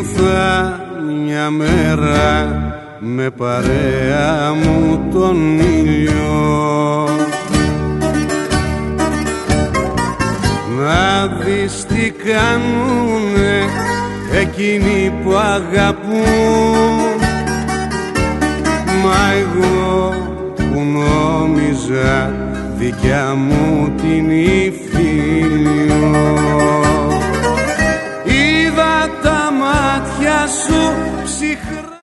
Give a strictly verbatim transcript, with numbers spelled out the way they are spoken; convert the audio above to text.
νιώθα μια μέρα με παρέα μου τον ήλιο. Να δεις τι κάνουνε εκείνοι που αγαπούν, μα εγώ που νόμιζα δικιά μου την Ιφίλιο. Είδα τα μάτια σου ψυχρά